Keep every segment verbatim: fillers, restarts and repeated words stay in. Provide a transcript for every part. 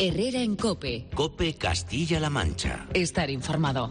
Herrera en COPE. COPE Castilla-La Mancha. Estar informado.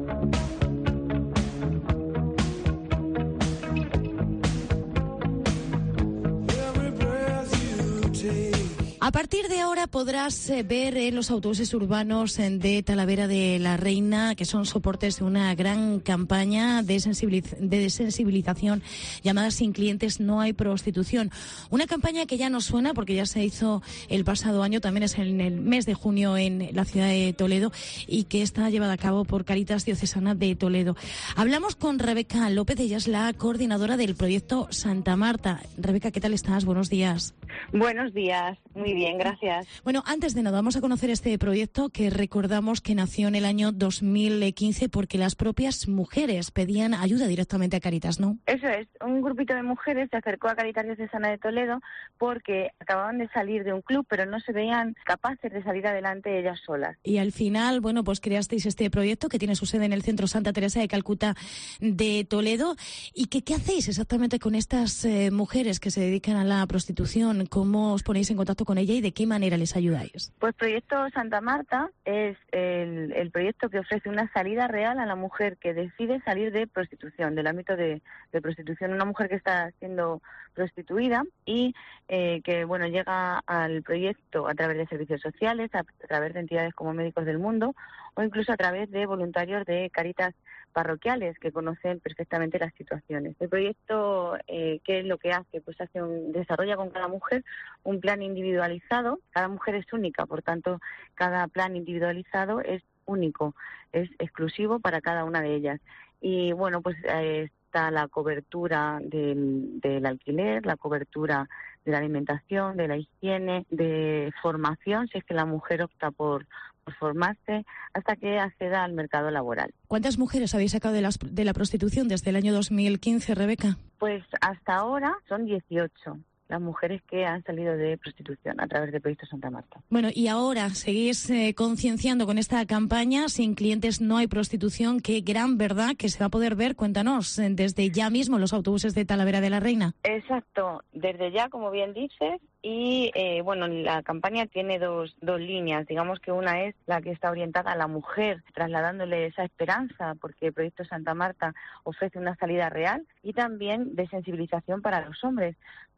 A partir de ahora podrás eh, ver en los autobuses urbanos eh, de Talavera de la Reina, que son soportes de una gran campaña de, sensibiliz- de sensibilización llamada Sin clientes no hay prostitución. Una campaña que ya nos suena porque ya se hizo el pasado año, también es en el mes de junio en la ciudad de Toledo, y que está llevada a cabo por Cáritas Diocesana de Toledo. Hablamos con Rebeca López, ella es la coordinadora del proyecto Santa Marta. Rebeca, ¿qué tal estás? Buenos días. Buenos días, muy bien, gracias. Bueno, antes de nada, vamos a conocer este proyecto que recordamos que nació en el año dos mil quince porque las propias mujeres pedían ayuda directamente a Cáritas, ¿no? Eso es, un grupito de mujeres se acercó a Cáritas Diocesana de Toledo porque acababan de salir de un club, pero no se veían capaces de salir adelante ellas solas. Y al final, bueno, pues creasteis este proyecto que tiene su sede en el Centro Santa Teresa de Calcuta de Toledo. ¿Y qué, qué hacéis exactamente con estas eh, mujeres que se dedican a la prostitución? ¿Cómo os ponéis en contacto con ella y de qué manera les ayudáis? Pues Proyecto Santa Marta es el, el proyecto que ofrece una salida real a la mujer que decide salir de prostitución, del ámbito de, de prostitución. Una mujer que está siendo prostituida y eh, que bueno llega al proyecto a través de servicios sociales, a, a través de entidades como Médicos del Mundo o incluso a través de voluntarios de Cáritas parroquiales que conocen perfectamente las situaciones. El proyecto, eh, ¿qué es lo que hace? Pues hace un, desarrolla con cada mujer un plan individualizado. Cada mujer es única, por tanto, cada plan individualizado es único, es exclusivo para cada una de ellas. Y bueno, pues eh, está la cobertura del, del alquiler, la cobertura de la alimentación, de la higiene, de formación, si es que la mujer opta por, por formarse, hasta que acceda al mercado laboral. ¿Cuántas mujeres habéis sacado de, las, de la prostitución desde el año dos mil quince, Rebeca? Pues hasta ahora son dieciocho las mujeres que han salido de prostitución a través del Proyecto Santa Marta. Bueno, y ahora seguís eh, concienciando con esta campaña Sin clientes no hay prostitución. Qué gran verdad que se va a poder ver, cuéntanos, eh, desde ya mismo los autobuses de Talavera de la Reina. Exacto, desde ya, como bien dices. Y eh, bueno, la campaña tiene dos, dos líneas. Digamos que una es la que está orientada a la mujer, trasladándole esa esperanza, porque el Proyecto Santa Marta ofrece una salida real, y también de sensibilización para los hombres,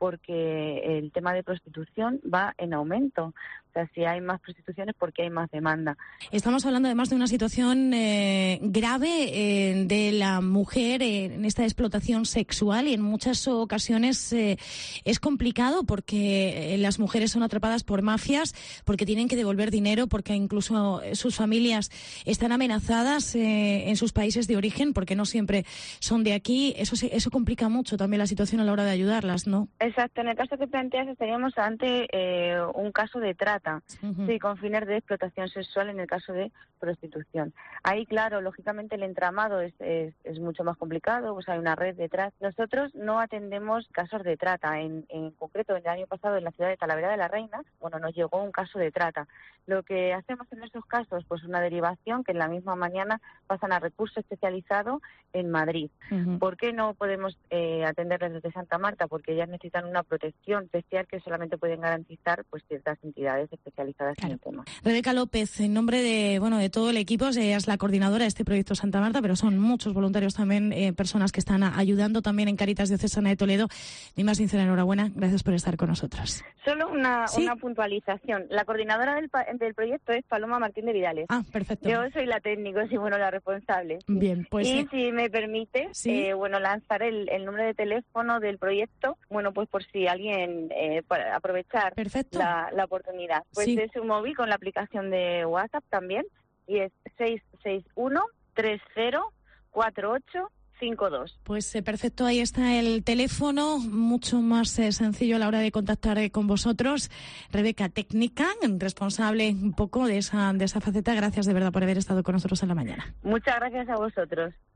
porque el tema de prostitución va en aumento. O sea, si hay más prostituciones, porque hay más demanda. Estamos hablando además de una situación eh, grave eh, de la mujer eh, en esta explotación sexual, y en muchas ocasiones eh, es complicado porque eh, las mujeres son atrapadas por mafias, porque tienen que devolver dinero, porque incluso sus familias están amenazadas eh, en sus países de origen, porque no siempre son de aquí. Eso, eso complica mucho también la situación a la hora de ayudarlas, ¿no? Exacto. En el caso que planteas, estaríamos ante eh, un caso de trata. Uh-huh. Sí, con fines de explotación sexual en el caso de prostitución. Ahí, claro, lógicamente el entramado es, es, es mucho más complicado, pues hay una red detrás. Nosotros no atendemos casos de trata. En, en concreto, el año pasado en la ciudad de Talavera de la Reina, bueno, nos llegó un caso de trata. Lo que hacemos en esos casos, pues una derivación que en la misma mañana pasan a recurso especializado en Madrid. Uh-huh. ¿Por qué no podemos eh, atenderles desde Santa Marta? Porque ellas necesitan una protección especial que solamente pueden garantizar pues ciertas entidades especializadas claro. en el tema. Rebeca López, en nombre de bueno de todo el equipo, ella es la coordinadora de este proyecto Santa Marta, pero son muchos voluntarios también, eh, personas que están ayudando también en Cáritas Diocesana de Toledo. Mi más sincera enhorabuena, gracias por estar con nosotros. Solo una, ¿Sí? una puntualización. La coordinadora del, del proyecto es Paloma Martín de Vidales. Ah, perfecto. Yo soy la técnico, sí, bueno, la responsable. Bien, pues... Y si me permite, ¿sí? eh, bueno, lanzar el, el número de teléfono del proyecto, bueno, pues por si alguien, eh, para aprovechar la, la oportunidad. Pues sí. Es un móvil con la aplicación de WhatsApp también, y es seis seis uno, tres cero, cuatro ocho cinco dos. Pues eh, perfecto, ahí está el teléfono, mucho más eh, sencillo a la hora de contactar eh, con vosotros. Rebeca, técnica, responsable un poco de esa, de esa faceta, gracias de verdad por haber estado con nosotros en la mañana. Muchas gracias a vosotros.